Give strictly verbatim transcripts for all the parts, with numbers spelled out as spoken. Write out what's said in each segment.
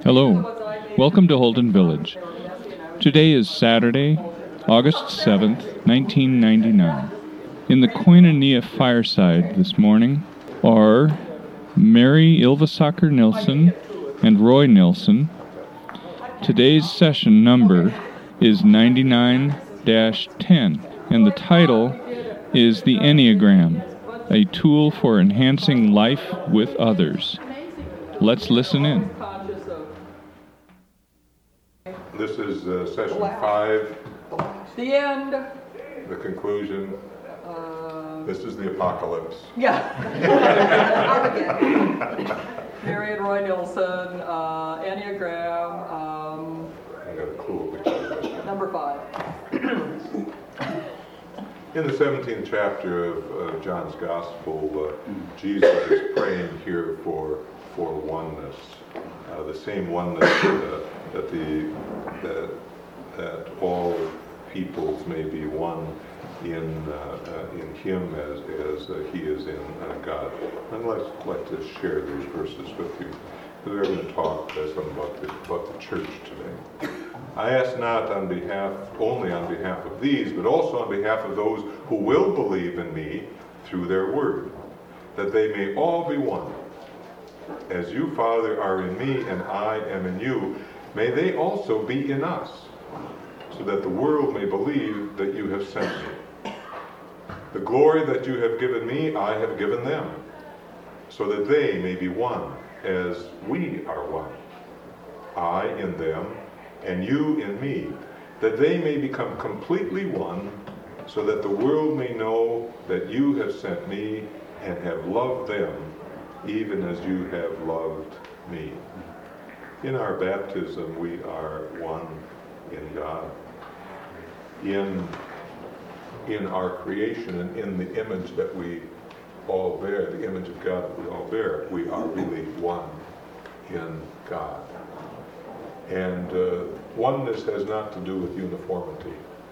Hello, welcome to Holden Village. Today is Saturday, August seventh, nineteen ninety-nine. In the Koinonia fireside this morning are Mary Ylvasaker Nilsson and Roy Nilsson. Today's session number is ninety-nine dash ten, and the title is The Enneagram, a tool for enhancing life with others. Let's listen in. This is uh, session five. The end. The conclusion. Uh, this is the apocalypse. Yeah. Mary and Roy Nilsson, uh, Enneagram, um, I got a cool picture. number five. In the seventeenth chapter of uh, John's Gospel, uh, Jesus is praying here for for oneness, uh, the same oneness uh, that the that, that all peoples may be one in uh, uh, in Him as as uh, He is in uh, God. I'd like, like to share these verses with you. We're going to talk uh, some about the about the church today. I ask not on behalf only on behalf of these, but also on behalf of those who will believe in me through their word, that they may all be one. As you, Father, are in me and I am in you, may they also be in us, so that the world may believe that you have sent me. The glory that you have given me, I have given them, so that they may be one, as we are one. I in them, and you in me, that they may become completely one, so that the world may know that you have sent me and have loved them, even as you have loved me. In our baptism, we are one in God. In, in our creation and in the image that we all bear, the image of God that we all bear, we are really one in God. And uh, oneness has not to do with uniformity.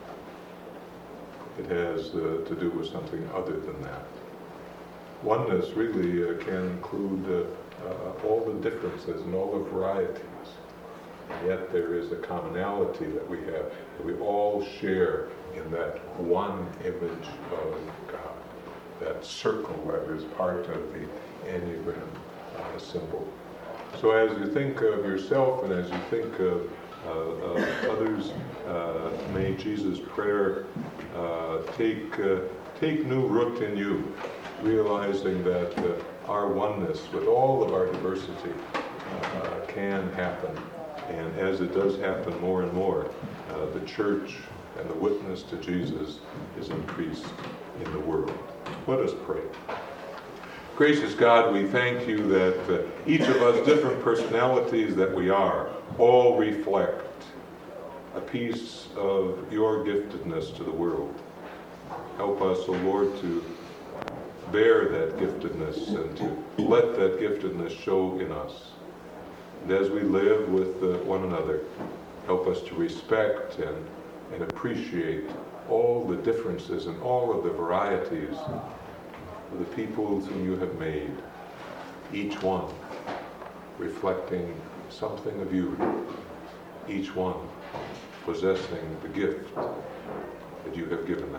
It has uh, to do with something other than that. Oneness really uh, can include uh, uh, all the differences and all the varieties. And yet there is a commonality that we have, that we all share in that one image of God, that circle that is part of the Enneagram uh, symbol. So as you think of yourself and as you think of, uh, of others, uh, may Jesus' prayer uh, take uh, take new root in you, realizing that uh, our oneness with all of our diversity uh, can happen. And as it does happen more and more, uh, the church and the witness to Jesus is increased in the world. Let us pray. Gracious God, we thank you that uh, each of us, different personalities that we are, all reflect a piece of your giftedness to the world. Help us, O Lord, to bear that giftedness and to let that giftedness show in us. And as we live with uh, one another, help us to respect and, and appreciate all the differences and all of the varieties of the peoples whom you have made, each one reflecting something of you, each one possessing the gift that you have given them.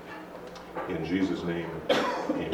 In Jesus' name, amen.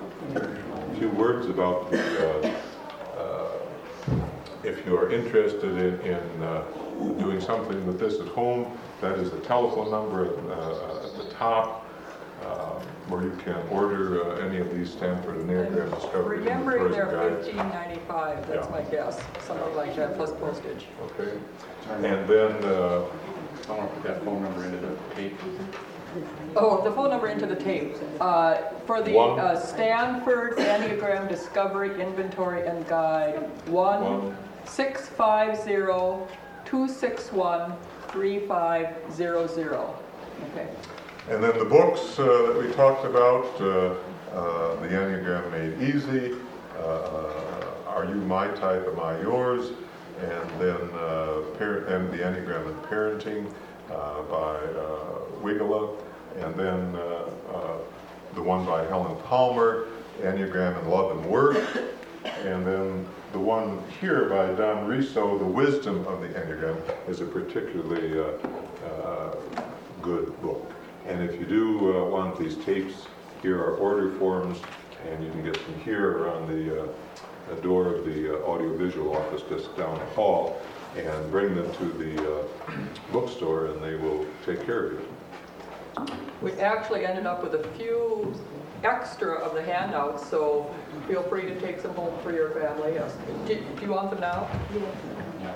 A few words about the, uh, uh, if you are interested in, in uh, doing something with this at home, that is the telephone number uh, at the top, uh, where you can order uh, any of these Stanford Enneagram Discovery. Remembering they're fifteen ninety-five, that's Yeah. my guess, something like that, plus postage. Okay. And then, uh, I want to put that phone number into the tape. Oh, the phone number into the tape. Uh, for the One. uh, Stanford Enneagram Discovery Inventory and Guide, one One. six five zero two six one three five zero zero. Okay. and then the books uh, that we talked about, uh, uh, The Enneagram Made Easy, uh, Are You My Type, Am I Yours? And then uh, parent, and The Enneagram and Parenting uh, by uh, Wigala, and then uh, uh, the one by Helen Palmer, Enneagram and Love and Work, And then the one here by Don Riso, The Wisdom of the Enneagram, is a particularly uh, uh, good book. And if you do uh, want these tapes, here are order forms, and you can get them here or on the, uh, the door of the uh, audiovisual office just down the hall, and bring them to the uh, bookstore, and they will take care of you. We actually ended up with a few extra of the handouts, so feel free to take some home for your family. Yes. Do, do you want them now? Yeah.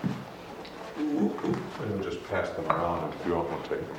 And we'll just pass them around if you don't want to take them.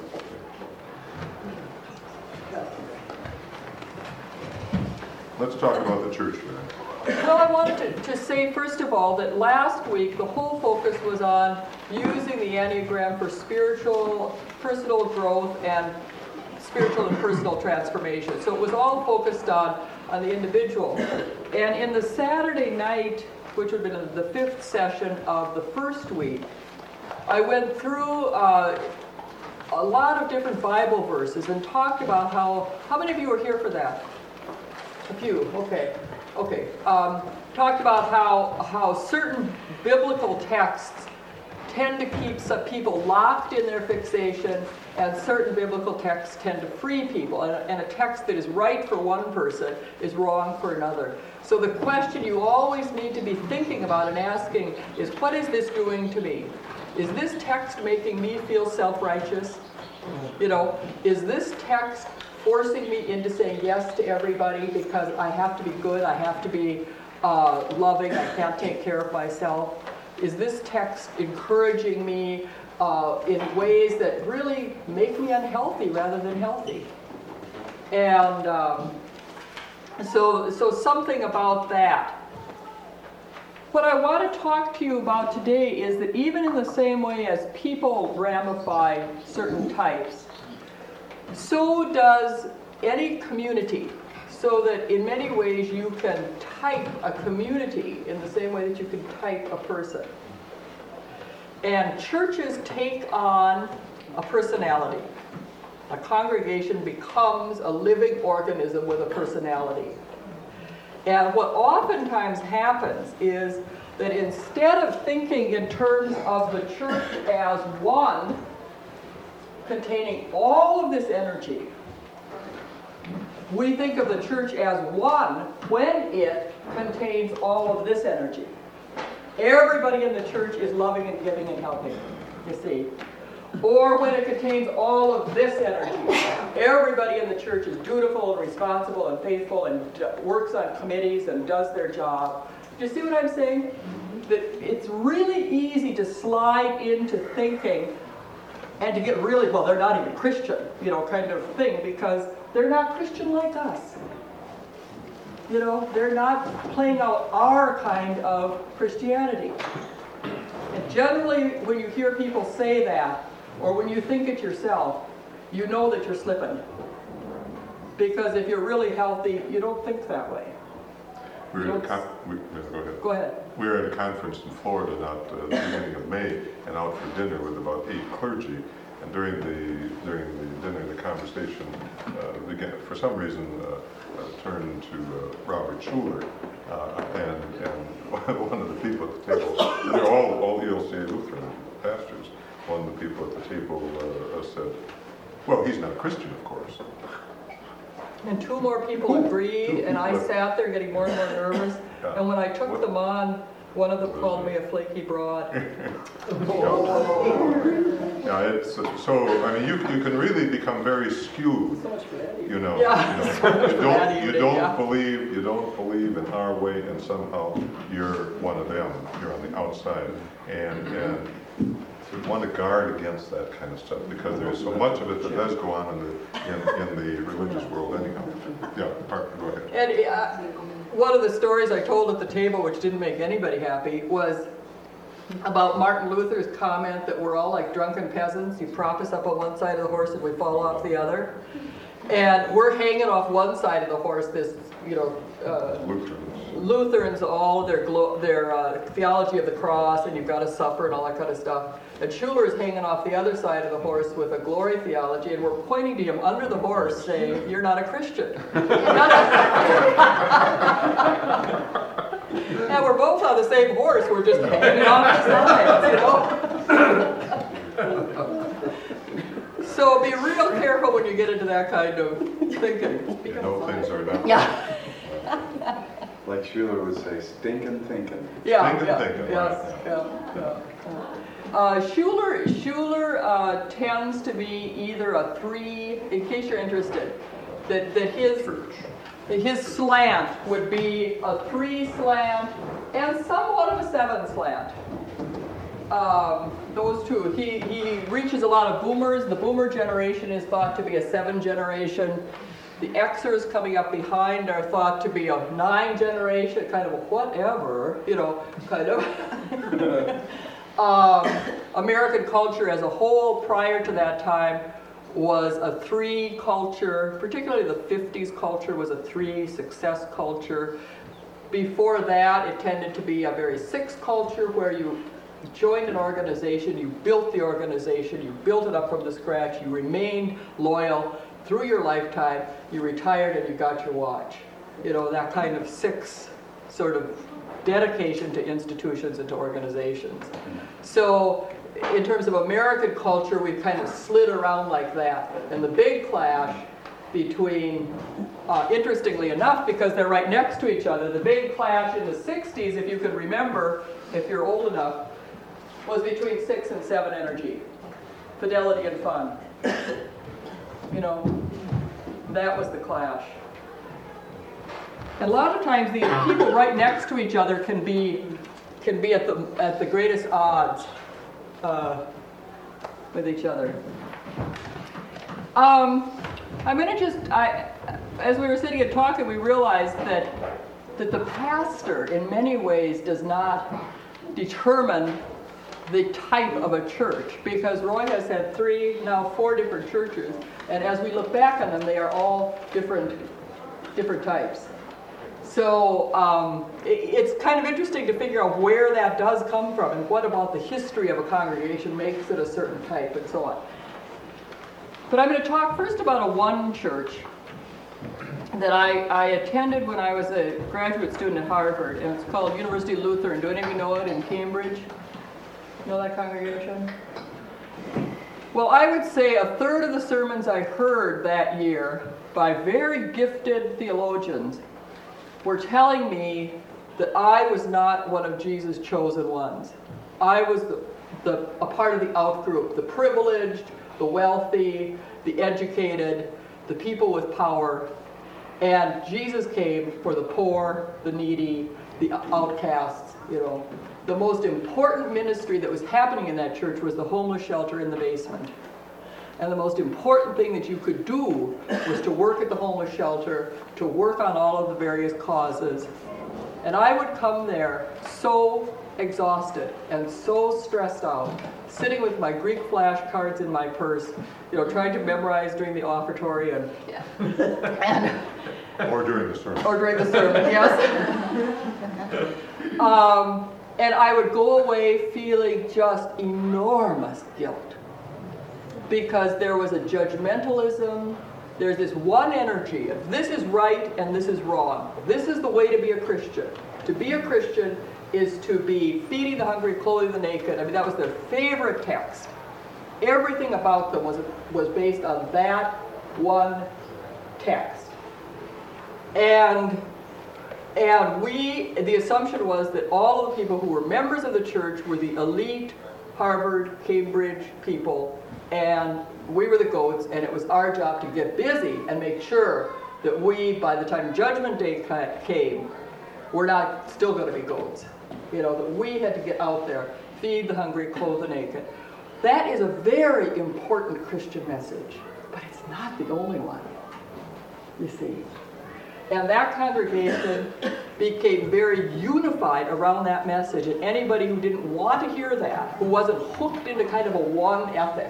Let's talk about the church now. Well, I wanted to, to say, first of all, that last week the whole focus was on using the Enneagram for spiritual, personal growth and spiritual and personal transformation. So it was all focused on, on the individual. And in the Saturday night, which would have been the fifth session of the first week, I went through uh, a lot of different Bible verses and talked about how, how many of you were here for that? A few, okay. Okay, um, talked about how, how certain biblical texts tend to keep some people locked in their fixation, and certain biblical texts tend to free people. And, and a text that is right for one person is wrong for another. So the question you always need to be thinking about and asking is, what is this doing to me? Is this text making me feel self-righteous? You know, is this text forcing me into saying yes to everybody because I have to be good, I have to be uh, loving, I can't take care of myself? Is this text encouraging me uh, in ways that really make me unhealthy rather than healthy? And um, so, so something about that. What I want to talk to you about today is that even in the same way as people ramify certain types, so does any community. So that in many ways you can type a community in the same way that you can type a person. And churches take on a personality. A congregation becomes a living organism with a personality. And what oftentimes happens is that instead of thinking in terms of the church as one, containing all of this energy, we think of the church as one when it contains all of this energy. Everybody in the church is loving and giving and helping, you see. Or when it contains all of this energy. Everybody in the church is dutiful and responsible and faithful and works on committees and does their job. Do you see what I'm saying? That it's really easy to slide into thinking and to get really, well, they're not even Christian, you know, kind of thing, because they're not Christian like us. You know, they're not playing out our kind of Christianity. And generally, when you hear people say that, or when you think it yourself, you know that you're slipping. Because if you're really healthy, you don't think that way. We were at a con- we, yeah, go ahead. Go ahead. We were at a conference in Florida not uh, the beginning of May, and out for dinner with about eight clergy. And during the during the dinner, the conversation uh, began. For some reason, uh, uh, turned to uh, Robert Schuller, uh, and and one of the people at the table. They're all all E L C A Lutheran pastors. One of the people at the table uh, said, "Well, he's not Christian, of course." And two more people agreed, and I sat there getting more and more nervous. Yeah. And when I took them on, one of them called me a flaky broad. Yeah, it's so. I mean, you you can really become very skewed. So much for Eddie. You know, Yeah, you, know, so much you for don't Eddie, you but don't yeah. believe you don't believe in our way, and somehow you're one of them. You're on the outside, and and you want to guard against that kind of stuff because there's so much of it that does go on in the in, in the religious world anyhow. Yeah, Parker, go ahead. And uh, one of the stories I told at the table, which didn't make anybody happy, was about Martin Luther's comment that we're all like drunken peasants. You prop us up on one side of the horse and we fall off the other. And we're hanging off one side of the horse, this, you know, uh, Lutherans. Lutherans, all their glo- their uh, theology of the cross, and you've got to suffer and all that kind of stuff. And Schuller is hanging off the other side of the horse with a glory theology, and we're pointing to him under the horse saying, "You're not a Christian." You're not a- And we're both on the same horse, we're just hanging off the sides, you know? So be real careful when you get into that kind of thinking. You know things are not. Yeah. Like Schuler would say, stinking thinking. Yeah, Thinking, yeah, thinking, yes, right. yeah, yeah. Uh, Schuler, Schuler uh, tends to be either a three, in case you're interested, that, that his, his slant would be a three slant and somewhat of a seven slant. Um, those two. He, he reaches a lot of boomers. The boomer generation is thought to be a seven generation. The Xers coming up behind are thought to be a nine generation, kind of a whatever, you know, kind of. um, American culture as a whole prior to that time was a three culture, particularly the fifties culture was a three success culture. Before that, it tended to be a very six culture where you joined an organization, you built the organization, you built it up from the scratch, you remained loyal through your lifetime, you retired and you got your watch. You know, that kind of six sort of dedication to institutions and to organizations. So in terms of American culture, we've kind of slid around like that. And the big clash between, uh, interestingly enough, because they're right next to each other, the big clash in the sixties, if you can remember, if you're old enough, was between six and seven energy, fidelity and fun. You know, that was the clash. And a lot of times these people right next to each other can be can be at the at the greatest odds uh, with each other. Um, I'm going to just, I, as we were sitting and talking, we realized that that the pastor, in many ways, does not determine the type of a church, because Roy has had three, now four different churches, and as we look back on them, they are all different, different types. So um, it, it's kind of interesting to figure out where that does come from, and what about the history of a congregation makes it a certain type, and so on. But I'm going to talk first about a one church that I, I attended when I was a graduate student at Harvard, and it's called University Lutheran. Do any of you know it, in Cambridge? Know that congregation? Well, I would say a third of the sermons I heard that year by very gifted theologians were telling me that I was not one of Jesus' chosen ones. I was the, the, a part of the out-group, the privileged, the wealthy, the educated, the people with power. And Jesus came for the poor, the needy, the outcasts, you know. The most important ministry that was happening in that church was the homeless shelter in the basement. And the most important thing that you could do was to work at the homeless shelter, to work on all of the various causes. And I would come there so exhausted and so stressed out, sitting with my Greek flashcards in my purse, you know, trying to memorize during the offertory and, yeah. and Or during the sermon. Or during the sermon, yes. um, and I would go away feeling just enormous guilt, because there was a judgmentalism. There's this one energy of this is right and this is wrong. This is the way to be a Christian. To be a Christian is to be feeding the hungry, clothing the naked. I mean, that was their favorite text. Everything about them was, was based on that one text. And, and we, the assumption was that all of the people who were members of the church were the elite Harvard, Cambridge people, and we were the goats, and it was our job to get busy and make sure that we, by the time Judgment Day came, we're not still going to be goats. You know, that we had to get out there, feed the hungry, clothe the naked. That is a very important Christian message, but it's not the only one, you see. And that congregation became very unified around that message, and anybody who didn't want to hear that, who wasn't hooked into kind of a one ethic,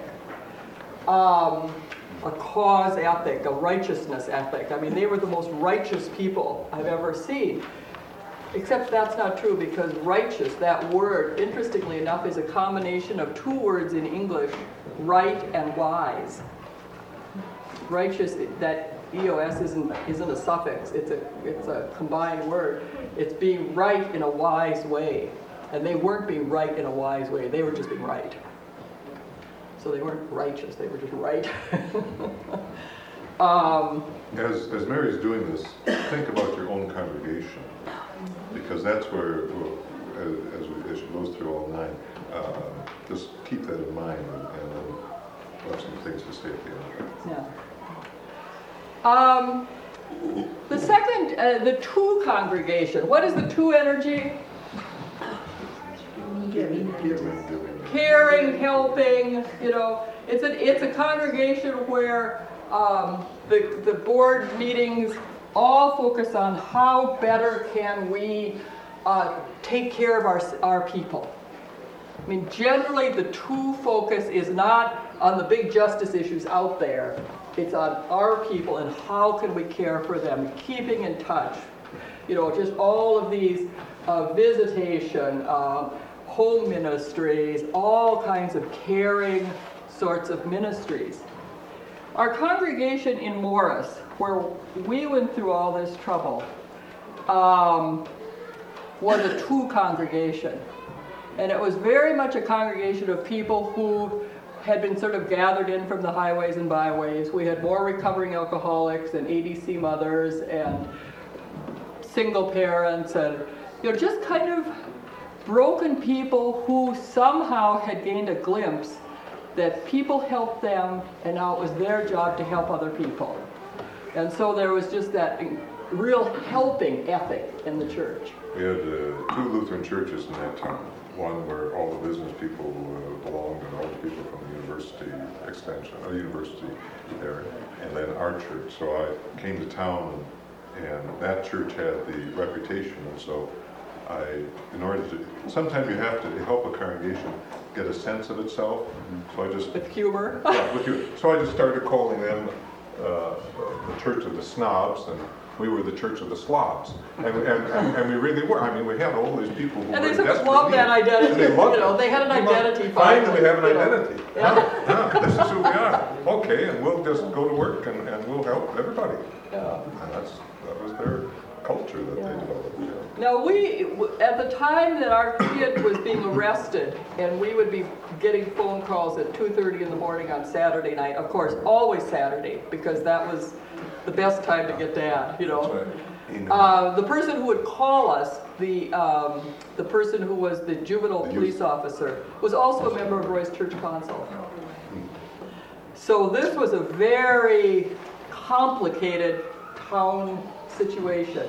um, a cause ethic, a righteousness ethic. I mean, they were the most righteous people I've ever seen. Except that's not true, because righteous, that word, interestingly enough, is a combination of two words in English, right and wise. Righteous, that E O S isn't isn't a suffix. It's a it's a combined word. It's being right in a wise way, and they weren't being right in a wise way. They were just being right. So they weren't righteous. They were just right. um, As, as Mary's doing this, think about your own congregation, because that's where, well, as, as, we, as she goes through all nine, uh, just keep that in mind, and, and then we'll have some things to say at the end. yeah. Um, the second, uh, the two congregation. What is the two energy? Giving, giving. Caring, helping. You know, it's a it's a congregation where um, the the board meetings all focus on how better can we uh, take care of our our people. I mean, generally the two focus is not on the big justice issues out there. It's on our people and how can we care for them, keeping in touch. You know, just all of these uh, visitation, uh, home ministries, all kinds of caring sorts of ministries. Our congregation in Morris, where we went through all this trouble, um, was a two congregation. And it was very much a congregation of people who had been sort of gathered in from the highways and byways. We had more recovering alcoholics and A D C mothers and single parents and, you know, just kind of broken people who somehow had gained a glimpse that people helped them and now it was their job to help other people. And so there was just that real helping ethic in the church. We had uh, two Lutheran churches in that town. One where all the business people uh, belonged and all the people from the university extension, uh, university there, and then our church. So I came to town and, and that church had the reputation, and so I, in order to, sometimes you have to help a congregation get a sense of itself. Mm-hmm. So I just... With humor. Yeah, with humor. So I just started calling them uh, the Church of the Snobs, and we were the Church of the Slobs, and, and, and, and we really were. I mean, we had all these people who and were they sort of desperate loved that need. identity. And they loved you know, it. they had an Come on, identity. Finally, we have an you know. identity. Yeah. Yeah, this is who we are. Okay, and we'll just go to work and, and we'll help everybody. Yeah. And that's that was their culture that Yeah. they developed. Yeah. Now we, at the time that our kid was being arrested, and we would be getting phone calls at two thirty in the morning on Saturday night, of course, always Saturday, because that was the best time to get Dad, you know. That's right. Uh, the person who would call us, the um, the person who was the juvenile police officer, was also a member of Roy's Church Council. So this was a very complicated town situation.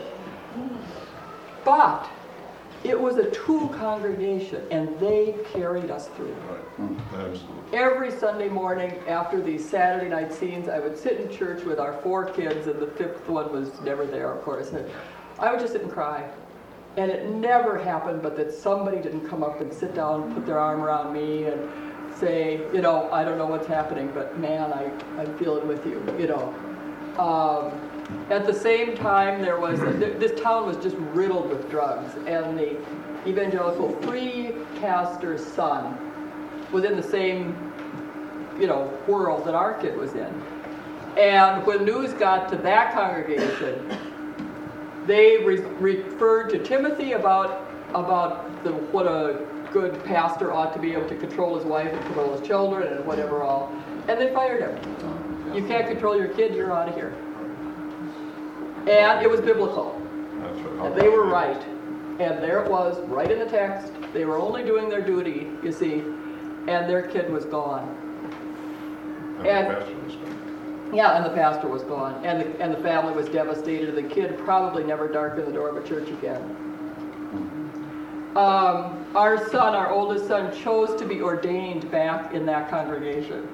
But it was a two congregation, and they carried us through. Right. Absolutely. Every Sunday morning after these Saturday night scenes, I would sit in church with our four kids, and the fifth one was never there, of course. And I would just sit and cry. And it never happened but that somebody didn't come up and sit down and put their arm around me and say, you know, I don't know what's happening, but man, I, I'm feeling with you, you know. Um, At the same time, there was, this town was just riddled with drugs, and the evangelical free pastor's son was in the same, you know, world that our kid was in. And when news got to that congregation, they re- referred to Timothy about, about the, what a good pastor ought to be able to control his wife and control his children and whatever all, and they fired him. You can't control your kid, you're out of here. And it was biblical. That's right. And they were right. And there it was, right in the text. They were only doing their duty, you see, and their kid was gone. And And- the pastor was gone. Yeah, and the pastor was gone. And the, and the family was devastated. The kid probably never darkened the door of a church again. Um, our son, our oldest son, chose to be ordained back in that congregation.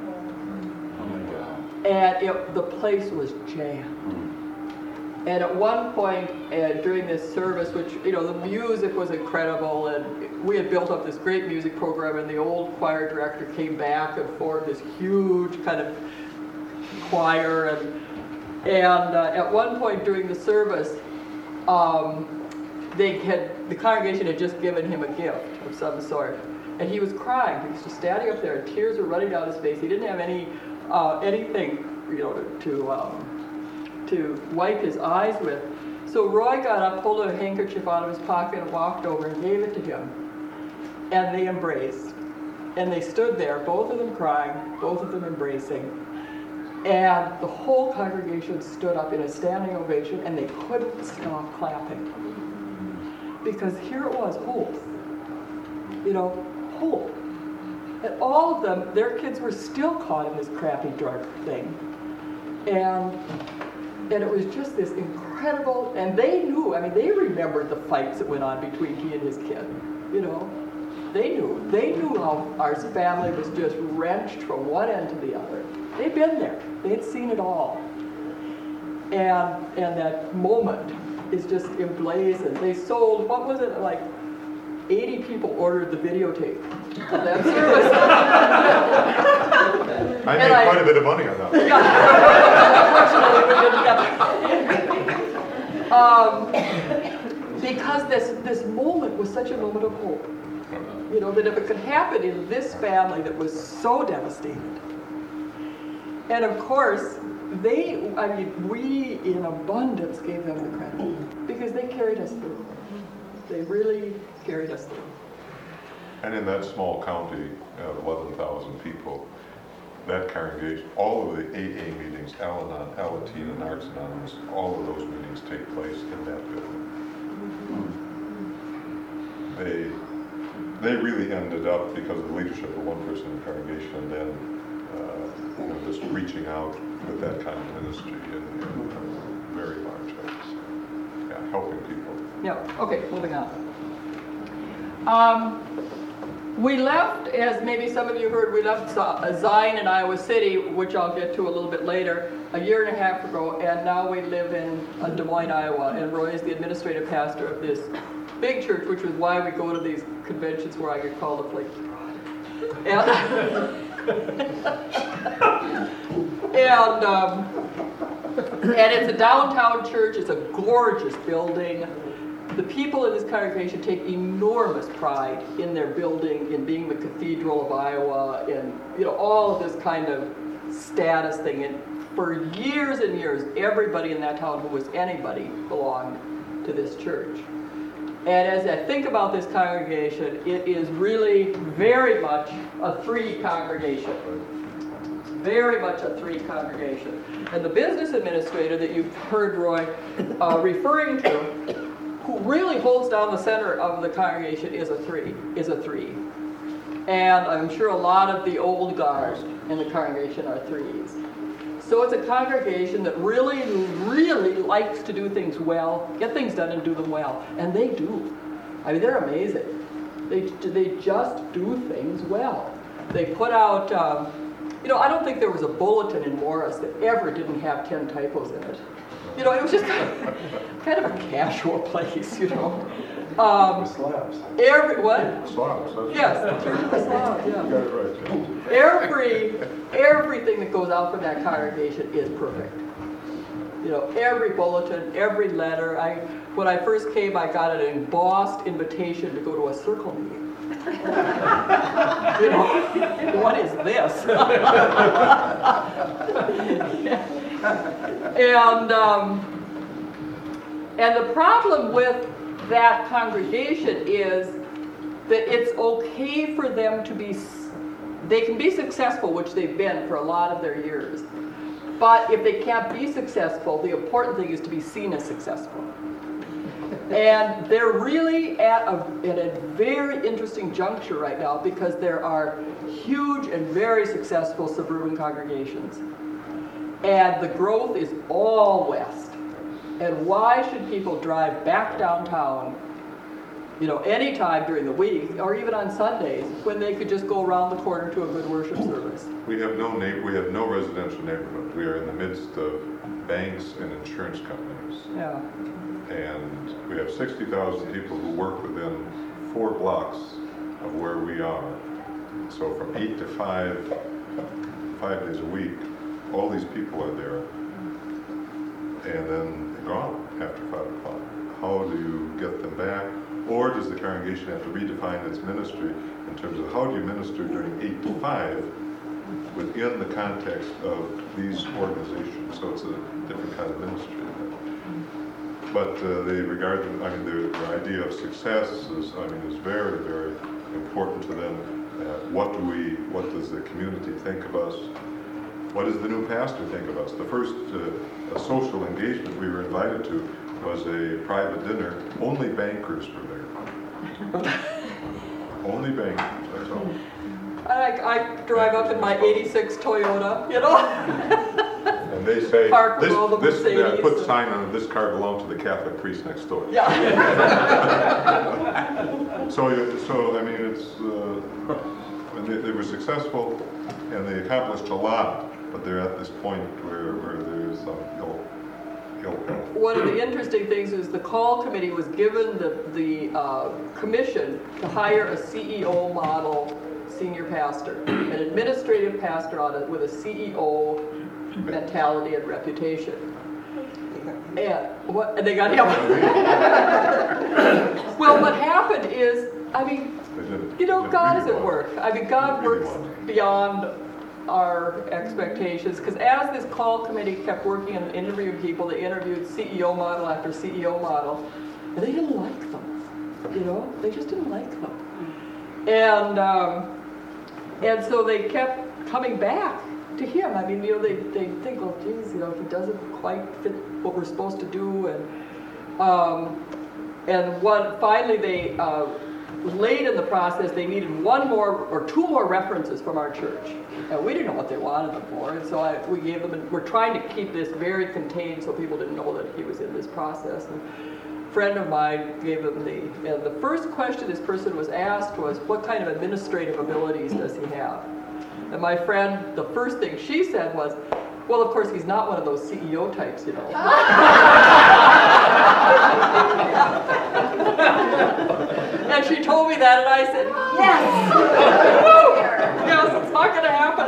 And it, the place was jammed. And at one point uh, during this service, which, you know, the music was incredible, and we had built up this great music program, and the old choir director came back and formed this huge kind of choir. And, and uh, at one point during the service, um, they had, the congregation had just given him a gift of some sort. And he was crying. He was just standing up there, and tears were running down his face. He didn't have any, uh, anything, you know, to, to um, to wipe his eyes with. So Roy got up, pulled a handkerchief out of his pocket, and walked over and gave it to him. And they embraced. And they stood there, both of them crying, both of them embracing. And the whole congregation stood up in a standing ovation, and they couldn't stop clapping. Because here it was, hope. You know, hope. And all of them, their kids were still caught in this crappy drug thing. And and it was just this incredible, and they knew, I mean, they remembered the fights that went on between he and his kid, you know. They knew. They knew how our family was just wrenched from one end to the other. They'd been there. They'd seen it all. And and that moment is just emblazoned. They sold, what was it, like eighty people ordered the videotape of that service. I made I, quite a bit of money on that. Yeah. Unfortunately, we didn't get um, because this, this moment was such a moment of hope. You know, that if it could happen in this family that was so devastated. And of course, they, I mean, we in abundance gave them the credit because they carried us through. They really carried us through. And in that small county of eleven thousand people, that congregation, all of the A A meetings, Al-Anon, Alateen, and Arts Anonymous, all of those meetings take place in that building. They they really ended up, because of the leadership of one person in the congregation, and then uh, you know, just reaching out with that kind of ministry in, in a very large ways. Yeah, helping people. Yeah, okay, moving on. Um, we left, as maybe some of you heard, we left Zion in Iowa City, which I'll get to a little bit later, a year and a half ago, and now we live in uh, Des Moines, Iowa, and Roy is the administrative pastor of this big church, which was why we go to these conventions where I get called a flaky fraud. And, and, um, and it's a downtown church, it's a gorgeous building. The people in this congregation take enormous pride in their building, in being the Cathedral of Iowa, and you know, all of this kind of status thing. And for years and years, everybody in that town who was anybody belonged to this church. And as I think about this congregation, it is really very much a three congregation. Very much a three congregation. And the business administrator that you've heard Roy uh, referring to, who really holds down the center of the congregation, is a three, is a three. And I'm sure a lot of the old guard in the congregation are threes. So it's a congregation that really, really likes to do things well, get things done and do them well. And they do. I mean, they're amazing. They, they just do things well. They put out, um, you know, I don't think there was a bulletin in Morris that ever didn't have ten typos in it. You know, it was just kind of, kind of a casual place, you know. Um, Slabs. Every, what? Slabs. Yes, Church of the Slavs, yeah. You got it right. Every, everything that goes out from that congregation is perfect. You know, every bulletin, every letter. I, when I first came, I got an embossed invitation to go to a circle meeting. You know, what is this? and um, and the problem with that congregation is that it's okay for them to be, they can be successful, which they've been for a lot of their years. But if they can't be successful, the important thing is to be seen as successful. And they're really at a, at a very interesting juncture right now because there are huge and very successful suburban congregations. And the growth is all west. And why should people drive back downtown, you know, anytime during the week or even on Sundays when they could just go around the corner to a good worship service? We have no na- we have no residential neighborhood. We are in the midst of banks and insurance companies. Yeah. And we have sixty thousand people who work within four blocks of where we are. So from eight to five, five days a week, all these people are there. And then they're gone after five o'clock. How do you get them back? Or does the congregation have to redefine its ministry in terms of how do you minister during eight to five within the context of these organizations, so it's a different kind of ministry. But uh, they regard, them, I mean, the, the idea of success is, I mean, is very, very important to them. Uh, what do we, what does the community think of us? What does the new pastor think of us? The first uh, social engagement we were invited to was a private dinner. Only bankers were there. Only bankers, that's all. I, I drive up in my eighty-six Toyota, you know? And they say, Park with this, all the this, uh, Mercedes put and- sign on it, this car belonged to the Catholic priest next door. Yeah. So, you- so I mean, it's, uh, and they, they were successful and they accomplished a lot, but they're at this point where, where there's some ill, ill health. One of the interesting things is the call committee was given the, the uh, commission to hire a C E O model senior pastor, an administrative pastor on it with a C E O mentality and reputation. And what? And they got him. Well, what happened is, I mean, They didn't- you know, didn't God really is at want- work. I mean, God didn't really works want. beyond our expectations. Because as this call committee kept working and interviewing people, they interviewed C E O model after C E O model, and they didn't like them. You know, they just didn't like them. And um, and so they kept coming back to him. I mean, you know, they they think, well, geez, you know, he doesn't quite fit what we're supposed to do, and um, and one finally they. Uh, Late in the process, they needed one more or two more references from our church, and we didn't know what they wanted them for. And so I, we gave them. And we're trying to keep this very contained, so people didn't know that he was in this process. And a friend of mine gave them the. And the first question this person was asked was, "What kind of administrative abilities does he have?" And my friend, the first thing she said was, "Well, of course, he's not one of those C E O types, you know." And she told me that, and I said, yes! Yes, it's not going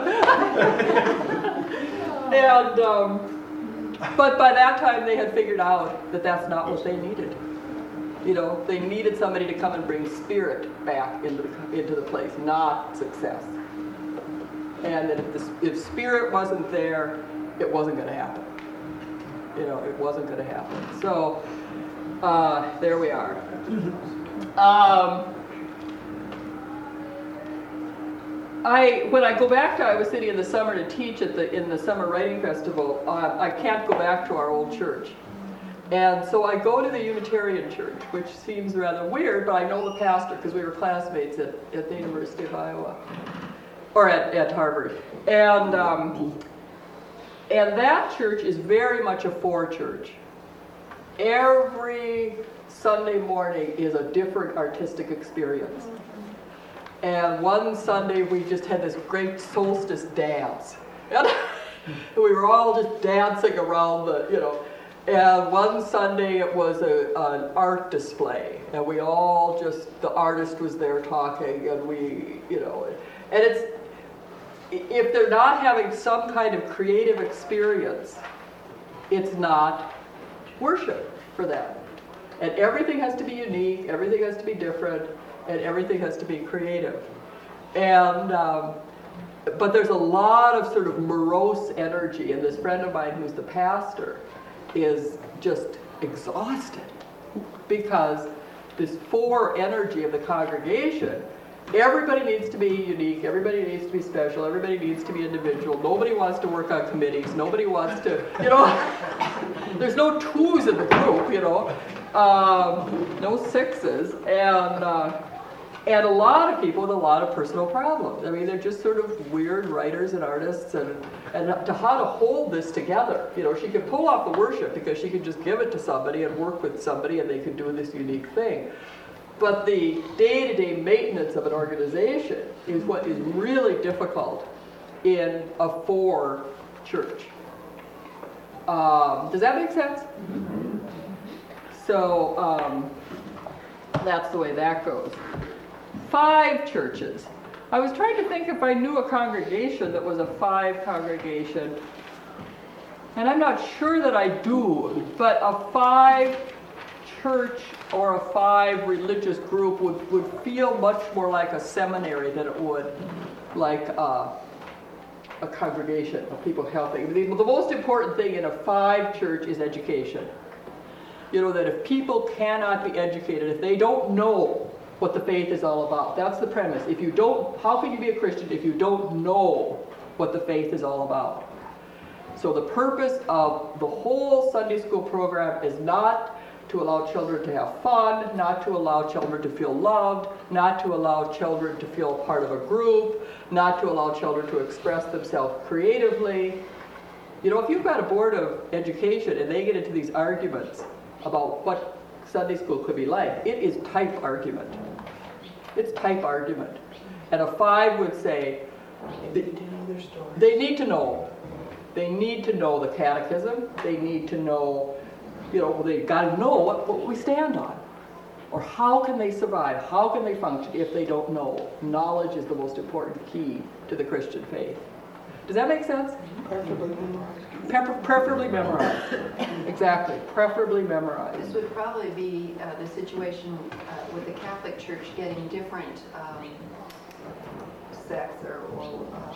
to happen. And, um, but by that time, they had figured out that that's not what they needed. You know, they needed somebody to come and bring spirit back into the, into the place, not success. And that if, the, if spirit wasn't there, it wasn't going to happen. You know, it wasn't going to happen. So, uh, there we are. Um, I when I go back to Iowa City in the summer to teach at the in the summer writing festival, uh, I can't go back to our old church, and so I go to the Unitarian Church, which seems rather weird, but I know the pastor because we were classmates at, at the University of Iowa, or at, at Harvard, and um, and that church is very much a for church. Every Sunday morning is a different artistic experience. And one Sunday we just had this great solstice dance. And we were all just dancing around the, you know. And one Sunday it was a, an art display. And we all just, the artist was there talking and we, you know. And it's, if they're not having some kind of creative experience, it's not worship for them. And everything has to be unique, everything has to be different, and everything has to be creative. And, um, but there's a lot of sort of morose energy, and this friend of mine who's the pastor is just exhausted because this for energy of the congregation, everybody needs to be unique, everybody needs to be special, everybody needs to be individual, nobody wants to work on committees, nobody wants to, you know, there's no twos in the group, you know. Um, no sixes, and uh, and a lot of people with a lot of personal problems. I mean, they're just sort of weird writers and artists, and and to how to hold this together. You know, she could pull off the worship because she could just give it to somebody and work with somebody, and they could do this unique thing. But the day-to-day maintenance of an organization is what is really difficult in a for church. Um, does that make sense? Mm-hmm. So um, that's the way that goes. Five churches. I was trying to think if I knew a congregation that was a five congregation, and I'm not sure that I do, but a five church or a five religious group would, would feel much more like a seminary than it would like uh, a congregation of people healthy. The, the most important thing in a five church is education. You know, that if people cannot be educated, if they don't know what the faith is all about, that's the premise. If you don't, how can you be a Christian if you don't know what the faith is all about? So the purpose of the whole Sunday school program is not to allow children to have fun, not to allow children to feel loved, not to allow children to feel part of a group, not to allow children to express themselves creatively. You know, if you've got a board of education and they get into these arguments about what Sunday school could be like, it is type argument. It's type argument. And a five would say, they, they need to know. They need to know the catechism. They need to know, you know, they've got to know what, what we stand on. Or how can they survive? How can they function if they don't know? Knowledge is the most important key to the Christian faith. Does that make sense? Preferably memorized. Prefer- preferably memorized. Exactly. Preferably memorized. This would probably be uh, the situation uh, with the Catholic Church getting different um, sects or, or uh,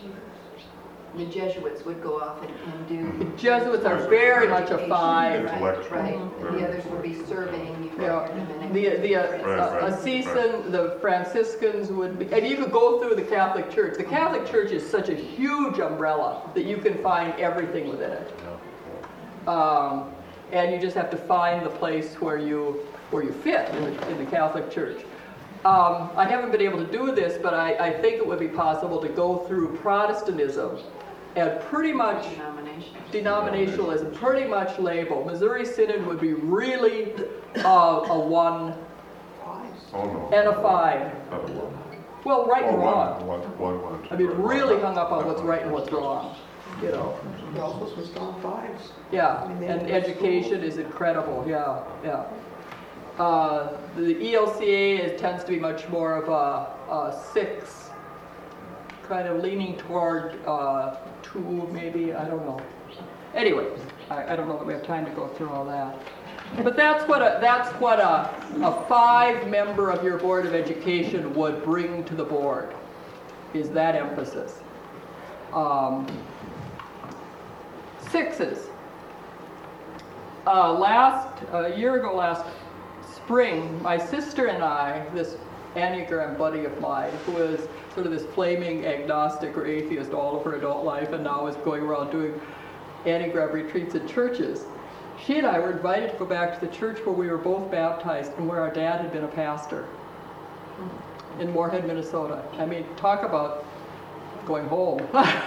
the Jesuits would go off and, and do. The Jesuits are very much a five. Right, right. The others would be serving. You've got your The dominican. the uh, Right, uh, right, Assisian, the Franciscans would be, and you could go through the Catholic Church. The Catholic Church is such a huge umbrella that you can find everything within it. Um, and you just have to find the place where you where you fit in the, in the Catholic Church. Um, I haven't been able to do this, but I, I think it would be possible to go through Protestantism and pretty much Denomination. denominationalism, pretty much label. Missouri Synod would be really uh, a one Oh, no. and a five. Not a one. Well, right Oh, and wrong. one, one, one, one. I mean, really hung up on what's right and what's wrong. You know. We also switched on fives. Yeah, I mean, they and have education is incredible, yeah, yeah. Uh, the E L C A is, tends to be much more of a, a six, kind of leaning toward uh, two maybe, I don't know. Anyway, I, I don't know that we have time to go through all that. But that's what a, that's what a, a five member of your Board of Education would bring to the board, is that emphasis. Um, Sixes. Uh, last, a year ago last spring, my sister and I, this Enneagram buddy of mine, who is sort of this flaming agnostic or atheist all of her adult life and now is going around doing Enneagram retreats in churches, she and I were invited to go back to the church where we were both baptized and where our dad had been a pastor in Moorhead, Minnesota. I mean, talk about going home.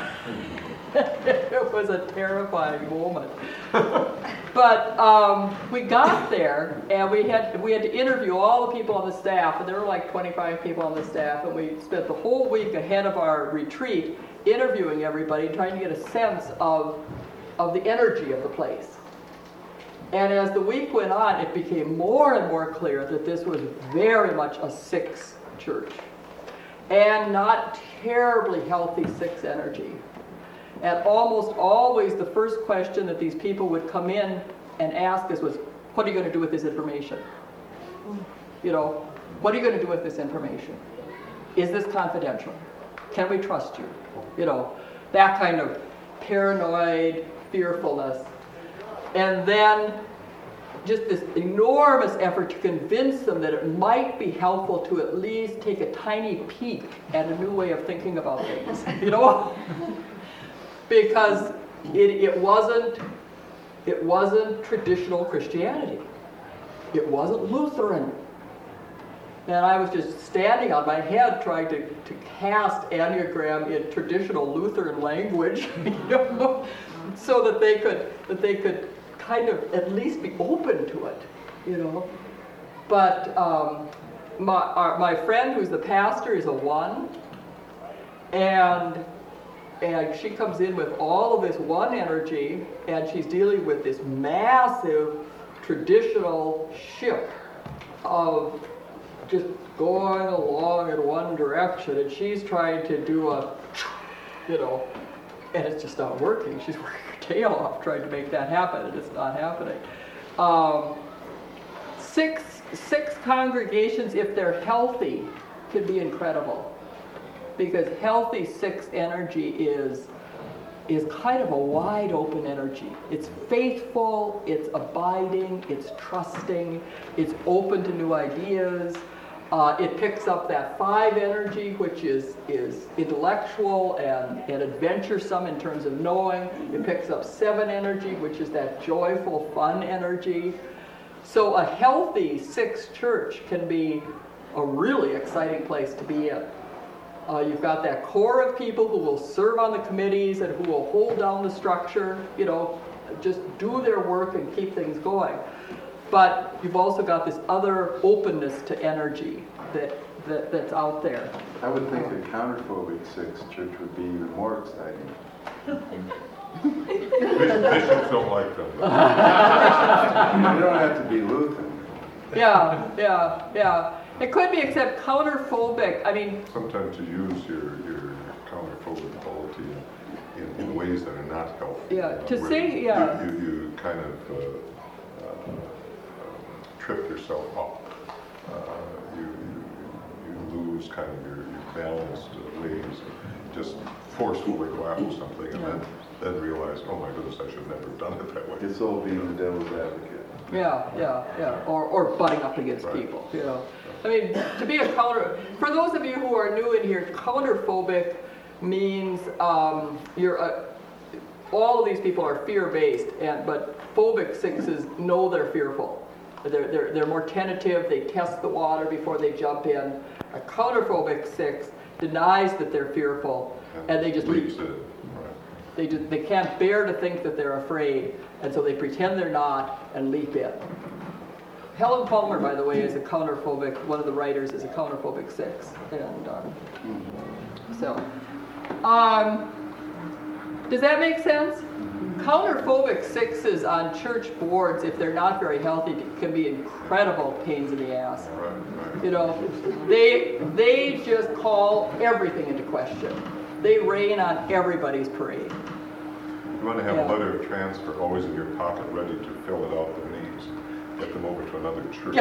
It was a terrifying moment. But um, we got there, and we had we had to interview all the people on the staff, and there were like twenty-five people on the staff, and we spent the whole week ahead of our retreat interviewing everybody, trying to get a sense of of the energy of the place. And as the week went on, it became more and more clear that this was very much a six church, and not terribly healthy six energy. And almost always the first question that these people would come in and ask us was, what are you going to do with this information? You know, what are you going to do with this information? Is this confidential? Can we trust you? You know, that kind of paranoid fearfulness. And then just this enormous effort to convince them that it might be helpful to at least take a tiny peek at a new way of thinking about things, you know? Because it, it wasn't it wasn't traditional Christianity. It wasn't Lutheran. And I was just standing on my head trying to, to cast Enneagram in traditional Lutheran language, you know, so that they could that they could kind of at least be open to it, you know. But um, my our, my friend who's the pastor is a one, and and she comes in with all of this one energy, and she's dealing with this massive traditional ship of just going along in one direction, and she's trying to do a, you know, and it's just not working. She's working her tail off trying to make that happen, and it's not happening. Um, six, six congregations, if they're healthy, can be incredible. because healthy six energy is is kind of a wide open energy. It's faithful, it's abiding, it's trusting, it's open to new ideas. Uh, it picks up that five energy, which is, is intellectual and, and adventuresome in terms of knowing. It picks up seven energy, which is that joyful, fun energy. So a healthy six church can be a really exciting place to be in. Uh, you've got that core of people who will serve on the committees and who will hold down the structure, you know, just do their work and keep things going. But you've also got this other openness to energy that, that that's out there. I would think a counterphobic six church would be even more exciting. Bishops don't like them. You don't have to be Lutheran. Yeah, yeah, yeah. It could be, except counterphobic. I mean, Sometimes you use your, your counterphobic quality in, in, in ways that are not healthy. Yeah, uh, to where say- you, yeah. You, you kind of uh, uh, trip yourself up. Uh, you, you, you lose kind of your, your balanced uh, ways. Just forcefully go after something and then, then realize, oh my goodness, I should never have done it that way. It's all being the devil's advocate. yeah, yeah, yeah. Or, or butting up against Right. people, you know. I mean, to be a counter, for those of you who are new in here, counterphobic means um, you're, uh, all of these people are fear-based, and but phobic sixes know they're fearful. They're, they're, they're more tentative, they test the water before they jump in. A counterphobic six denies that they're fearful, and they just leaps leap. it. Right. They just, they can't bear to think that they're afraid, and so they pretend they're not and leap in. Helen Palmer, by the way, is a counterphobic, one of the writers is a counterphobic six. And um, so, um, does that make sense? Counterphobic sixes on church boards, if they're not very healthy, can be incredible pains in the ass. Right, right. You know, they they just call everything into question. They rain on everybody's parade. You want to have Yeah. a letter of transfer always in your pocket, ready to fill it out the needs. Get them over to another church.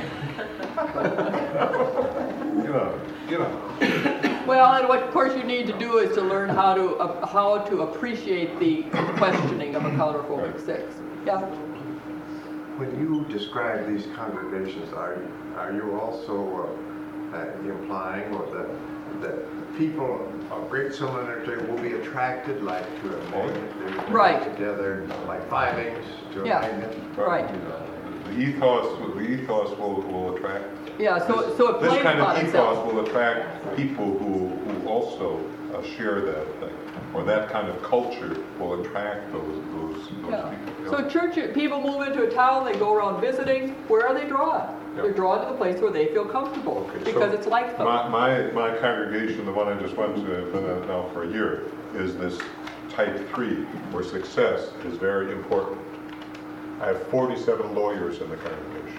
you know, you know. Well, and what, of course, you need to do is to learn how to uh, how to appreciate the questioning of a counterphobic six. Yeah. When you describe these congregations, are are you also uh, uh, implying or that that people of great soul energy will be attracted like to a magnet? They will Right. get together like five eighths to a Yeah. magnet. Right. You know, the ethos, the ethos will, will attract. Yeah. So so it This plays kind upon of itself. ethos will attract people who, who also uh, share that thing, or that kind of culture will attract those those, those Yeah. people. So church people move into a town, they go around visiting. Where are they drawn? Yeah. They're drawn to the place where they feel comfortable Okay, because so it's like them. My, my, my congregation, the one I just went to, I've been at now for a year, is this type three, where success is very important. I have forty-seven lawyers in the congregation.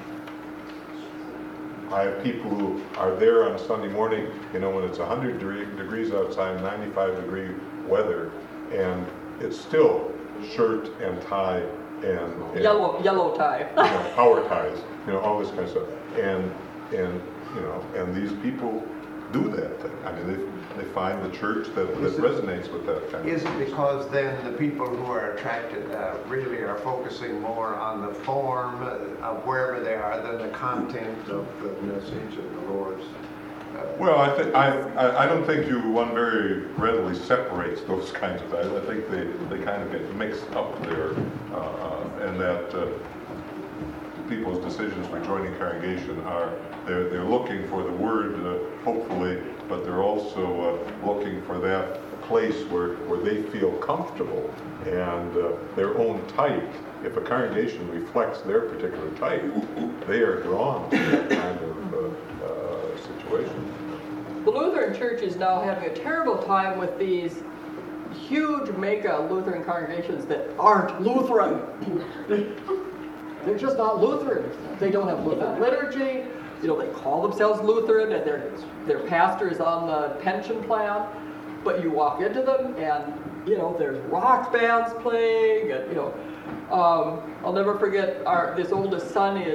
I have people who are there on Sunday morning, you know, when it's one hundred degrees outside, ninety-five degree weather, and it's still shirt and tie and, and Yellow yellow tie. you know, power ties, you know, all this kind of stuff. And, and, you know, and these people do that thing. I mean, they, they find the church that, that Is it- resonates with that kind of Is thing. it because then the people who are attracted uh, really are focusing more on the form uh, of wherever they are than the content of the message of the Lord's? Uh, Well, I think, I, I, I don't think you, one very readily separates those kinds of things. I think they, they kind of get mixed up there, uh, uh, and that, uh, people's decisions for joining congregation are, they're, they're looking for the word, uh, hopefully, but they're also uh, looking for that place where, where they feel comfortable and uh, their own type. If a congregation reflects their particular type, they are drawn to that kind of uh, uh, situation. The Lutheran Church is now having a terrible time with these huge mega Lutheran congregations that aren't Lutheran. They're just not Lutheran. They don't have Lutheran liturgy. You know, they call themselves Lutheran, and their their pastor is on the pension plan. But you walk into them, and you know, there's rock bands playing, and you know, um, I'll never forget our this oldest son is a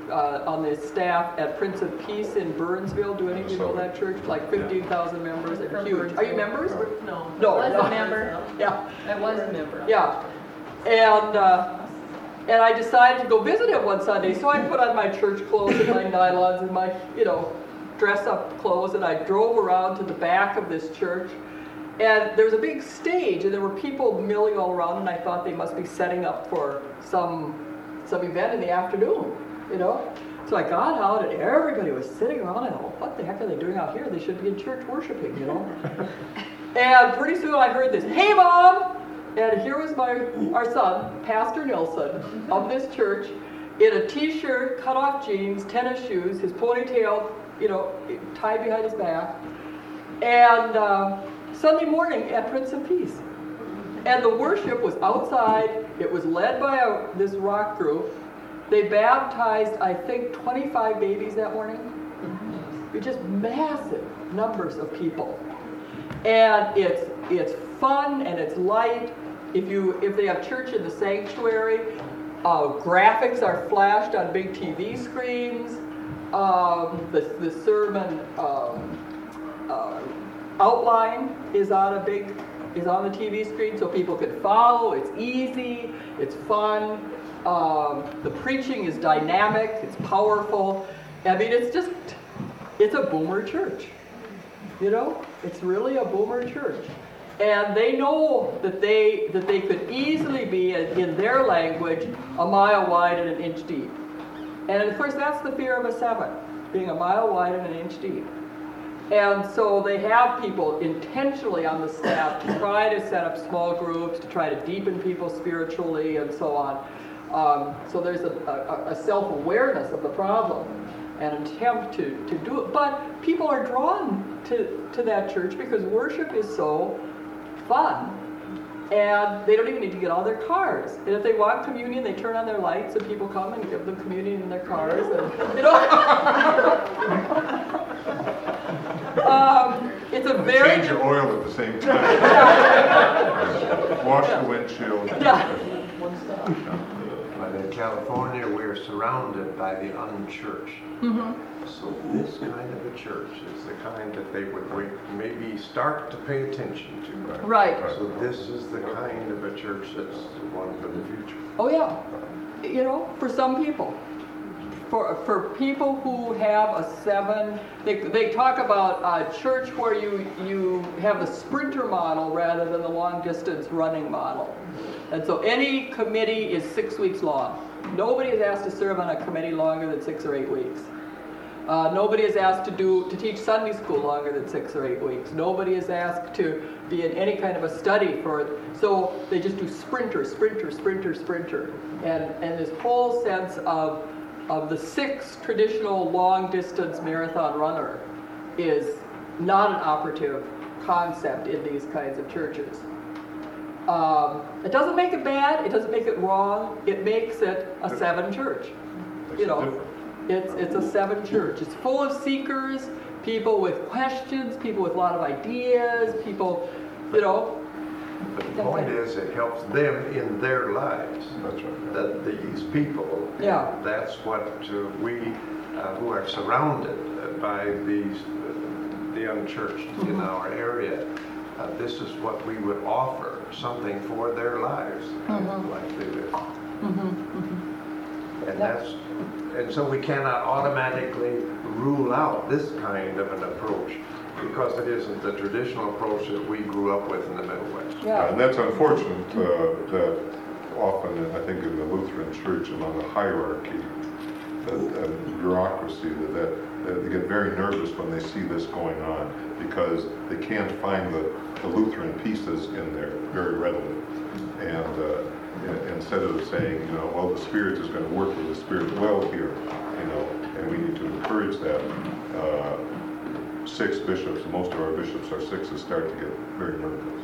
uh, on the staff at Prince of Peace in Burnsville. Do any of you know that church? Like fifteen thousand members. They're huge. Are you members? No. No. I was no. a member. Yeah. I was a member. Yeah. And uh, and I decided to go visit him one Sunday, so I put on my church clothes and my nylons and my, you know, dress-up clothes, and I drove around to the back of this church. And there was a big stage, and there were people milling all around, and I thought they must be setting up for some some event in the afternoon, you know? So I got out, and everybody was sitting around, and I thought, what the heck are they doing out here? They should be in church worshiping, you know? And pretty soon I heard this, "Hey, Mom!" And here was my our son, Pastor Nilsson, of this church, in a t-shirt, cut-off jeans, tennis shoes, his ponytail, you know, tied behind his back, and uh, Sunday morning at Prince of Peace. And the worship was outside. It was led by a, this rock group. They baptized, I think, twenty-five babies that morning. It just massive numbers of people. And it's it's fun and it's light. If you if they have church in the sanctuary, uh, graphics are flashed on big T V screens. Um, the the sermon um, uh, outline is on a big is on the T V screen, so people can follow. It's easy. It's fun. Um, the preaching is dynamic. It's powerful. I mean, it's just it's a boomer church. You know, it's really a boomer church. And they know that they that they could easily be, in their language, a mile wide and an inch deep. And of course, that's the fear of a seven, being a mile wide and an inch deep. And so they have people intentionally on the staff to try to set up small groups, to try to deepen people spiritually, and so on. Um, so there's a, a, a self-awareness of the problem, an attempt to, to do it. But people are drawn to, to that church because worship is so fun, and they don't even need to get out of their cars. And if they want communion, they turn on their lights, and people come and give them communion in their cars. And, you know, um, it's a very Change your oil at the same time. Wash the windshield. Yeah. But in California, we're surrounded by the unchurched. Mm-hmm. So this kind of a church is the kind that they would wait, maybe start to pay attention to. Right. So this is the kind of a church that's the one for the future. Oh yeah, you know, for some people, for for people who have a seven, they they talk about a church where you you have the sprinter model rather than the long distance running model, and so any committee is six weeks long. Nobody is asked to serve on a committee longer than six or eight weeks. Uh, nobody is asked to do to teach Sunday school longer than six or eight weeks. Nobody is asked to be in any kind of a study for it. So they just do sprinter, sprinter, sprinter, sprinter, and and this whole sense of of the six traditional long distance marathon runner is not an operative concept in these kinds of churches. Um, it doesn't make it bad. It doesn't make it wrong. It makes it a seven church. You know. It's it's a seven church. It's full of seekers, people with questions, people with a lot of ideas, people, you know. But the point is, it helps them in their lives. That's right. That these people, Yeah. that's what uh, we uh, who are surrounded by these uh, the unchurched mm-hmm. in our area. Uh, this is what we would offer, something for their lives, mm-hmm. like they live. Mm-hmm. Mm-hmm. And that's. And so we cannot automatically rule out this kind of an approach because it isn't the traditional approach that we grew up with in the Middle West. Yeah. And that's unfortunate uh, that often, I think, in the Lutheran Church, among the hierarchy and uh, bureaucracy, that, that they get very nervous when they see this going on because they can't find the, the Lutheran pieces in there very readily. And uh, instead of saying, you know, well, the Spirit is going to work with the Spirit well here, you know, and we need to encourage that. Uh, six bishops, most of our bishops are sixes, start to get very nervous.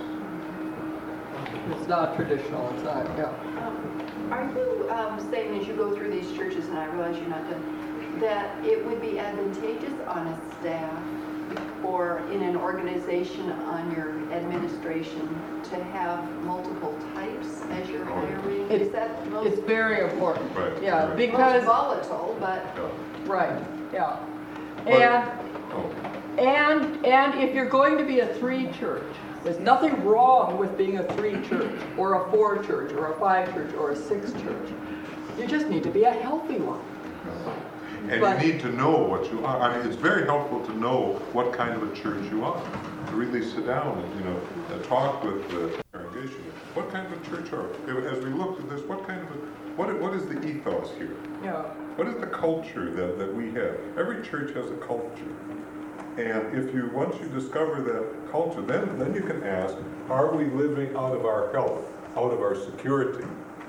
It's not traditional, it's not, yeah. Um, Are you um, saying as you go through these churches, and I realize you're not done, that it would be advantageous on a staff or in an organization on your administration to have multiple types as you're hiring? It- Is that most, It's very important. Right, Yeah, right. most because, volatile, but Yeah. right, yeah. But- And, Oh, and, and if you're going to be a three church, there's nothing wrong with being a three church, or a four church, or a five church, or a six church. You just need to be a healthy one. And But- you need to know what you are. I mean, it's very helpful to know what kind of a church you are. To really sit down and, you know, uh, talk with the congregation. What kind of a church are we? As we looked at this, what kind of a, what, what is the ethos here? Yeah. What is the culture that, that we have? Every church has a culture. And if you, once you discover that culture, then, then you can ask, are we living out of our health, out of our security?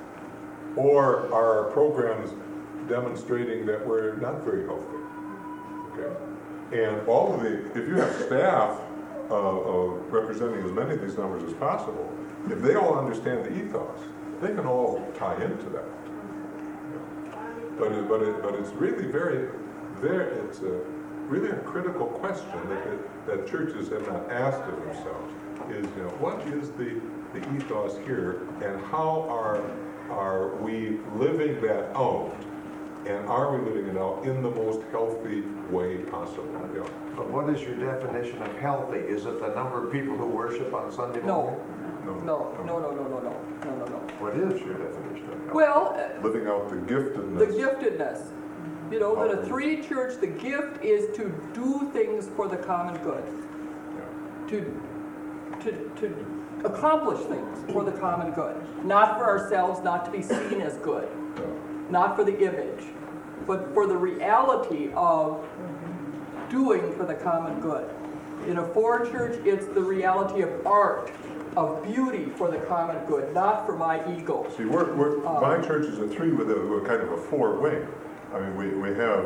Or are our programs demonstrating that we're not very healthy? Okay? And all of the, if you have staff uh, uh, representing as many of these numbers as possible, if they all understand the ethos, they can all tie into that. But it, but it, but it's really very, very, it's a really a critical question that, that, that churches have not asked of themselves is, you know, what is the, the ethos here, and how are, are we living that out, and are we living it out in the most healthy way possible? You know? But what is your definition of healthy? Is it the number of people who worship on Sunday No, morning? no, no, no, no, no, no, no, no, no. What is your definition of healthy? Well, uh, Living out the giftedness. the giftedness. You know, that a three church, the gift is to do things for the common good. Yeah. To, to, to accomplish things for the common good. Not for ourselves, not to be seen as good. Yeah. Not for the image, but for the reality of doing for the common good. In a four church, it's the reality of art, of beauty for the common good, not for my ego. See, we're, we're, Uh, my church is a three with a, with kind of a four wing. I mean, we, we have,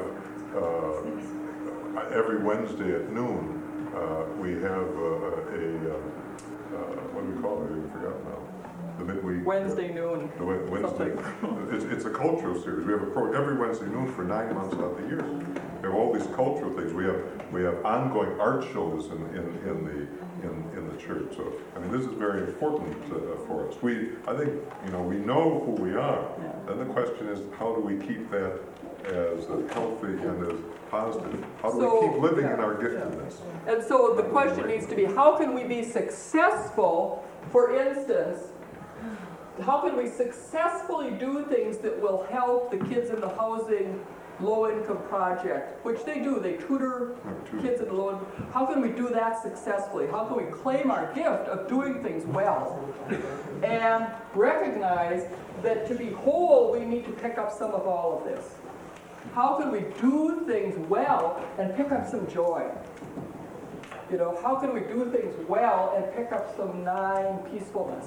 uh, every Wednesday at noon, uh, we have uh, a, uh, uh, what do we call it? I forgot now. The midweek. Wednesday noon. The Wed- Wednesday. It's, it's a cultural series. We have a pro, every Wednesday noon for nine months out of the year. We have all these cultural things. We have, we have ongoing art shows in, in, in the, in, in the church. So, I mean, this is very important uh, for us. We, I think, you know, we know who we are. Yeah. Then the question is, how do we keep that as healthy and as positive? How do So, we keep living yeah, in our giftedness? And so the question needs to be, how can we be successful, for instance, how can we successfully do things that will help the kids in the housing low-income project, which they do, they tutor kids in the low income. How can we do that successfully? How can we claim our gift of doing things well? And recognize that to be whole, we need to pick up some of all of this. How can we do things well and pick up some joy? You know, how can we do things well and pick up some nine peacefulness?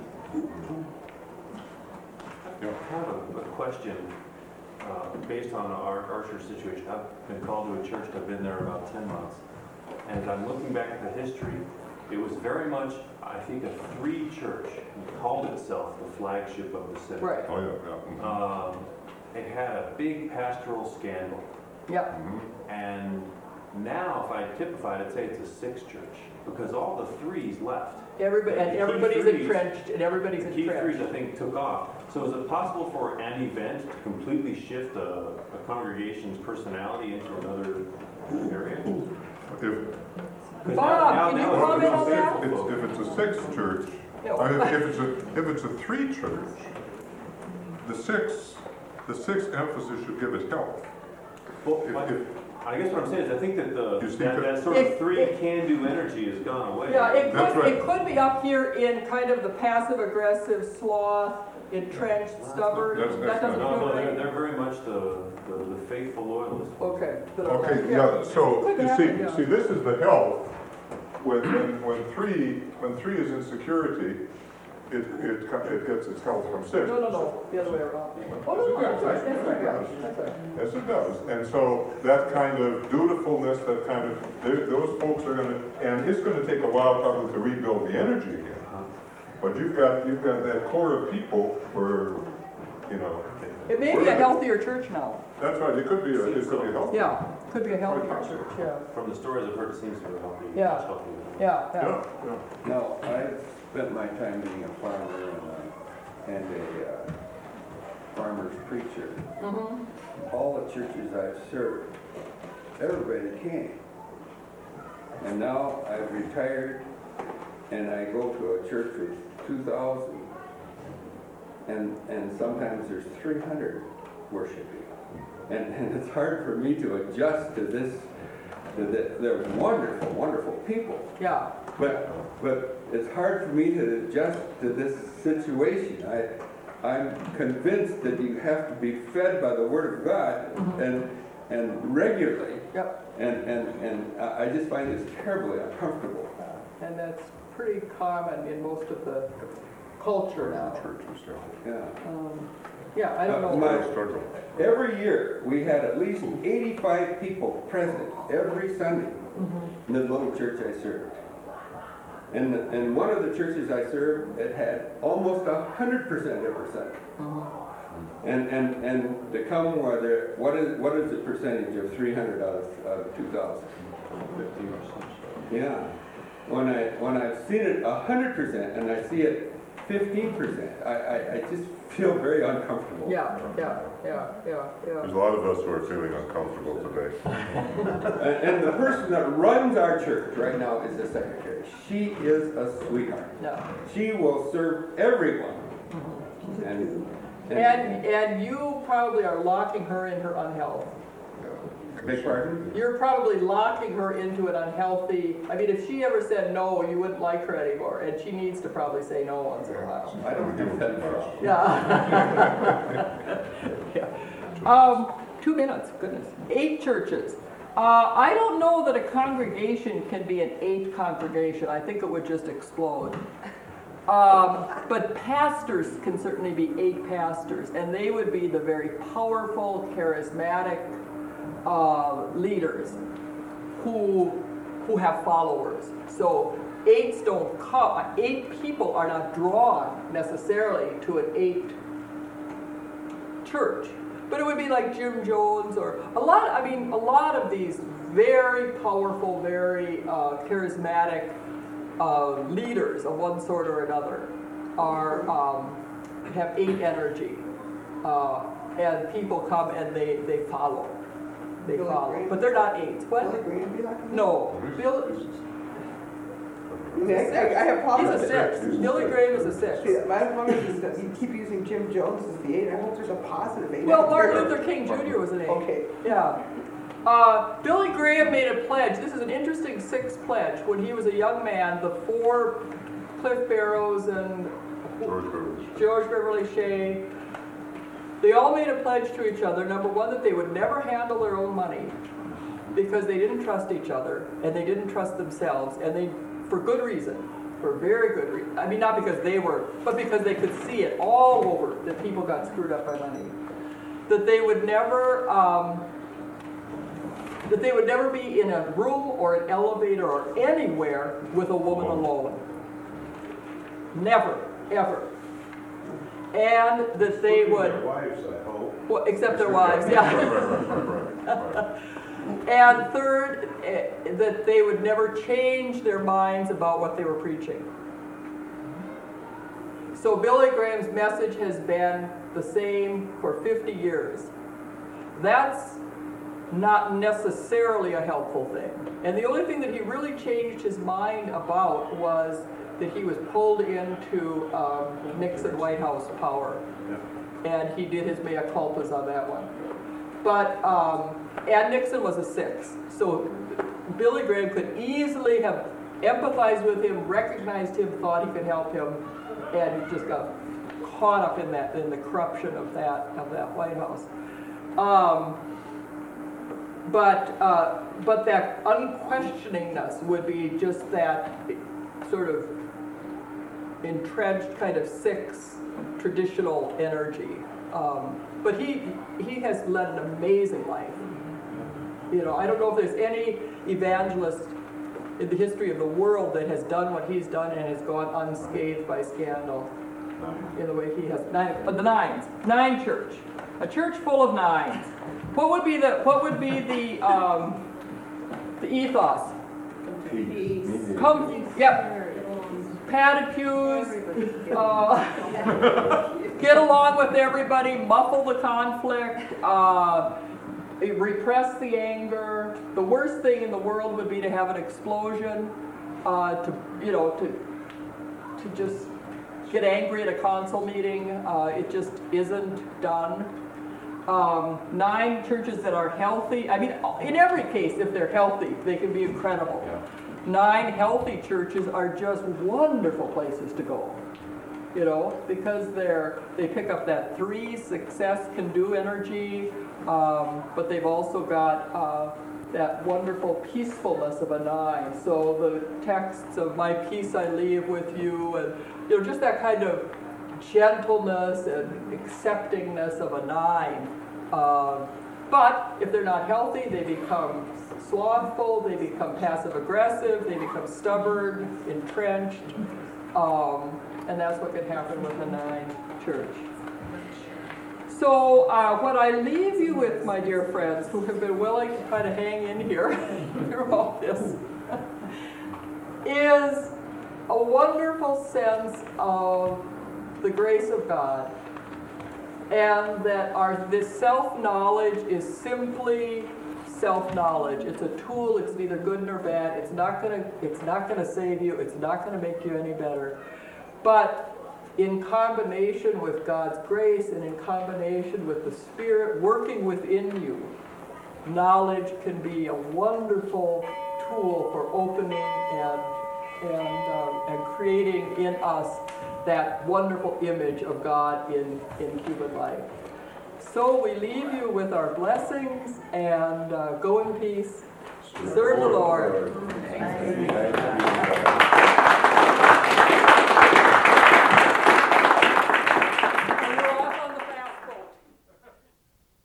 I have a, a question uh, based on our, our church situation. I've been called to a church, I've been there about ten months. And as I'm looking back at the history, it was very much, I think, a three church. It called itself the flagship of the city. Right. Oh, yeah, yeah. Mhm. Um, it had a big pastoral scandal. Yeah. Mhm. And now, if I typify it, I'd say it's a six church, because all the threes left. Everybody, and The key everybody's threes- entrenched, and everybody's The key threes, entrenched. I think, took off. So is it possible for an event to completely shift a, a congregation's personality into another area? If, 'Cause Bob, now- can now- you now comment it's- on that? If it's, if it's a six church, Yeah. I mean, if it's a, if it's a three church, the six, the six emphasis should give it health. Well, If- my- if- I guess what I'm saying is I think that the, You see, that, that sort if- of three if- can-do energy has gone away. Yeah, it That's could, right. it could be up here in kind of the passive-aggressive, sloth, entrenched, stubborn. That's- that's That doesn't No, no, do they're, it. they're very much the, the, the faithful loyalists. Okay. but- Okay, yeah, so, Could you happen, see, yeah. see, this is the health. When, when, when three, when three is in security, it, it, co- it gets its health from six. No, no, no, the other way around. Oh, no, no, that's right, that's right, yeah, that's right. Yes, it does. And so that kind of dutifulness, that kind of, they- those folks are gonna, and it's gonna take a while probably to rebuild the energy again. But you've got, you've got that core of people where, you know. It may be a healthier church now. That's right, it could be, a- it could be healthy. Yeah, could be a healthy church, yeah. From the stories I've heard, it seems to be healthy. Yeah. much healthier. Yeah, yeah. Now, I've spent my time being a farmer and a, and a uh, farmer's preacher. Mhm. All the churches I've served, everybody came. And now I've retired and I go to a church with two thousand. And, and sometimes there's three hundred worshiping. And, and it's hard for me to adjust to this. to the- They're wonderful, wonderful people. Yeah, But, but it's hard for me to adjust to this situation. I, I'm convinced that you have to be fed by the Word of God Mhm. and, and regularly. yep. And, and, and I I just find this terribly uncomfortable. And that's pretty common in most of the culture now. Yeah. Um, Yeah, I don't Uh, know. my- Every year, we had at least eighty-five people present every Sunday Mhm. in the little church I served. And, and one of the churches I served, it had almost a hundred percent every Sunday. Mhm. And, and, and to come where there, what is, what is the percentage of three hundred out of, out of two thousand? Fifteen percent. Yeah. When I, when I've seen it a hundred percent and I see it fifteen percent, I, I, I just feel very uncomfortable. Yeah, yeah, yeah, yeah, There's yeah. a lot of us who are feeling uncomfortable today. And, and the person that runs our church right now is the secretary. She is a sweetheart. Yeah. She will serve everyone. And, And, and you probably are locking her in her unhealth. Beg pardon? You're probably locking her into an unhealthy, I mean, if she ever said no, you wouldn't like her anymore, and she needs to probably say no once in a while. I don't do that much. Yeah. Yeah. Um, two minutes, goodness. Eight churches. Uh, I don't know that a congregation can be an eight congregation. I think it would just explode. Um, but pastors can certainly be eight pastors, and they would be the very powerful, charismatic uh, leaders who who have followers. So eights don't come. Eight people are not drawn necessarily to an eight church, but it would be like Jim Jones or a lot. I mean, a lot of these very powerful, very uh, charismatic uh, leaders of one sort or another are um, have eight energy, uh, and people come and they they follow. They Billy follow, Graham? but they're not eights. What? Billy Graham be like that? No, Bill. I, mean, I, I have He's problems a with six. it. Billy Graham is a six. See, my problem is that you keep using Jim Jones as the eight. I hope there's a positive eight. Well, out Martin there. Luther King Junior was an eight. Okay. Yeah. Uh, Billy Graham made a pledge. This is an interesting sixth pledge. When he was a young man, the four Cliff Barrows and George Beverly. George Beverly Shea, they all made a pledge to each other. Number one, that they would never handle their own money because they didn't trust each other and they didn't trust themselves, and they, for good reason, for very good reason. I mean, not because they were, but because they could see it all over that people got screwed up by money. That they would never, um, that they would never be in a room or an elevator or anywhere with a woman alone. Never, ever. And that they would, Their wives, I hope. well, except their wives, yeah. Right, right, right, right. And third, eh, that they would never change their minds about what they were preaching. So Billy Graham's message has been the same for fifty years. That's not necessarily a helpful thing. And the only thing that he really changed his mind about was that he was pulled into um, Nixon White House power. And he did his mea culpas on that one. But, um, and Nixon was a six. So Billy Graham could easily have empathized with him, recognized him, thought he could help him, and he just got caught up in that, in the corruption of that, of that White House. Um, but, uh, but that unquestioningness would be just that sort of entrenched kind of six traditional energy. Um, but he he has led an amazing life. You know, I don't know if there's any evangelist in the history of the world that has done what he's done and has gone unscathed by scandal in the way he has. Nine, but the nines, nine church, a church full of nines. What would be the, what would be the, um, the ethos? Come, yep. Padded pews, uh, get along with everybody, muffle the conflict, uh, repress the anger. The worst thing in the world would be to have an explosion, uh, to, you know, to, to just get angry at a council meeting. Uh, it just isn't done. Um, nine churches that are healthy. I mean, in every case, if they're healthy, they can be incredible. Yeah. Nine healthy churches are just wonderful places to go, you know, because they're they pick up that three success can do energy, um, but they've also got uh, that wonderful peacefulness of a nine. So the texts of my peace I leave with you, and you know, just that kind of gentleness and acceptingness of a nine. Uh, but if they're not healthy, they become slothful, they become passive-aggressive, they become stubborn, entrenched, um, and that's what can happen with a nine church. So uh, what I leave you with, my dear friends, who have been willing to kind of hang in here through all this, is a wonderful sense of the grace of God, and that our this self-knowledge is simply self-knowledge. It's a tool. It's neither good nor bad. It's not gonna it's not gonna save you. It's not gonna make you any better. But in combination with God's grace and in combination with the Spirit working within you, knowledge can be a wonderful tool for opening and and uh, and creating in us that wonderful image of God in, in human life. So we leave you with our blessings, and uh, go in peace. Serve the Lord.